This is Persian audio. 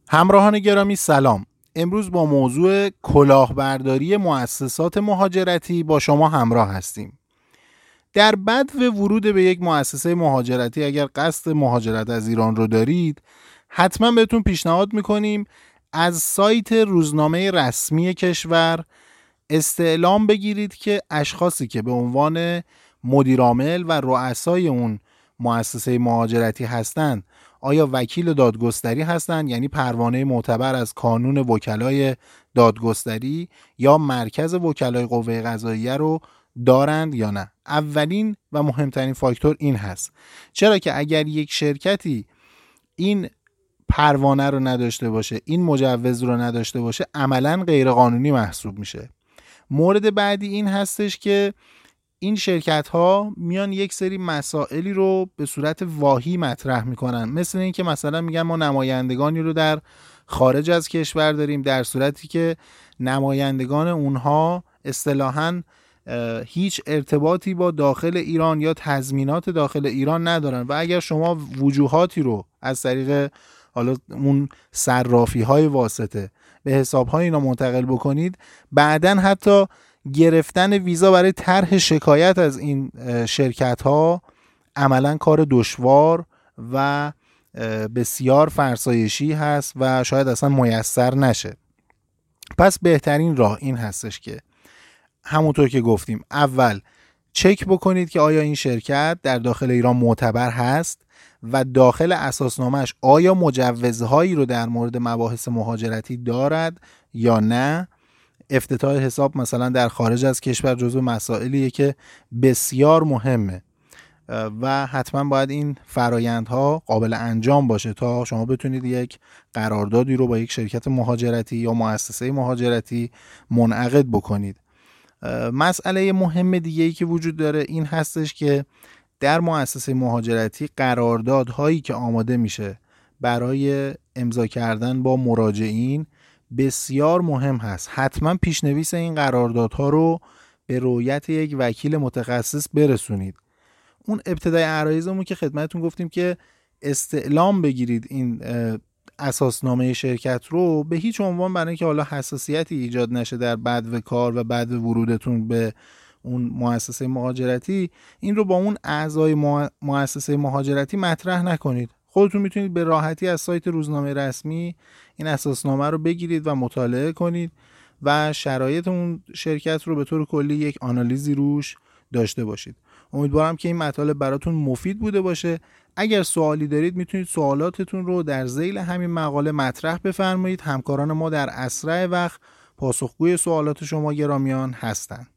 همراهان گرامی سلام. امروز با موضوع کلاهبرداری مؤسسات مهاجرتی با شما همراه هستیم. در بدو ورود به یک مؤسسه مهاجرتی اگر قصد مهاجرت از ایران رو دارید، حتما بهتون پیشنهاد میکنیم از سایت روزنامه رسمی کشور استعلام بگیرید که اشخاصی که به عنوان مدیرعامل و رؤسای اون مؤسسه مهاجرتی هستند آیا وکیل دادگستری هستند، یعنی پروانه معتبر از کانون وکلای دادگستری یا مرکز وکلای قوه قضاییه رو دارند یا نه. اولین و مهمترین فاکتور این هست، چرا که اگر یک شرکتی این پروانه رو نداشته باشه، این مجوز رو نداشته باشه، عملاً غیرقانونی محسوب میشه. مورد بعدی این هستش که این شرکت ها میان یک سری مسائلی رو به صورت واهی مطرح میکنن، مثل این که مثلا میگن ما نمایندگانی رو در خارج از کشور داریم، در صورتی که نمایندگان اونها اصطلاحاً هیچ ارتباطی با داخل ایران یا تضمینات داخل ایران ندارن و اگر شما وجوهاتی رو از طریق حالا اون صرافی های واسطه به حساب های اینا منتقل بکنید، بعداً حتی گرفتن ویزا برای طرح شکایت از این شرکت ها عملاً کار دشوار و بسیار فرسایشی هست و شاید اصلا میسر نشه. پس بهترین راه این هستش که همونطور که گفتیم اول چک بکنید که آیا این شرکت در داخل ایران معتبر هست و داخل اساسنامه‌اش آیا مجوزهایی رو در مورد مباحث مهاجرتی دارد یا نه. افتتاح حساب مثلا در خارج از کشور جزو مسائلیه که بسیار مهمه و حتما باید این فرایندها قابل انجام باشه تا شما بتونید یک قراردادی رو با یک شرکت مهاجرتی یا مؤسسه مهاجرتی منعقد بکنید. مسئله مهم دیگه‌ای که وجود داره این هستش که در مؤسسه مهاجرتی قراردادهایی که آماده میشه برای امضا کردن با مراجعین بسیار مهم هست. حتما پیشنویس این قراردادها رو به رؤیت یک وکیل متخصص برسونید. اون ابتدای عرایزمون که خدمتتون گفتیم که استعلام بگیرید این اساسنامه شرکت رو به هیچ عنوان، برای اینکه حالا حساسیتی ایجاد نشه در بدو کار و بدو ورودتون به اون مؤسسه مهاجرتی، این رو با اون اعضای مؤسسه مهاجرتی مطرح نکنید. خودتون میتونید به راحتی از سایت روزنامه رسمی این اساسنامه رو بگیرید و مطالعه کنید و شرایط اون شرکت رو به طور کلی یک آنالیزی روش داشته باشید. امیدوارم که این مطالب براتون مفید بوده باشه. اگر سوالی دارید میتونید سوالاتتون رو در ذیل همین مقاله مطرح بفرمایید. همکاران ما در اسرع وقت پاسخگوی سوالات شما گرامیان هستند.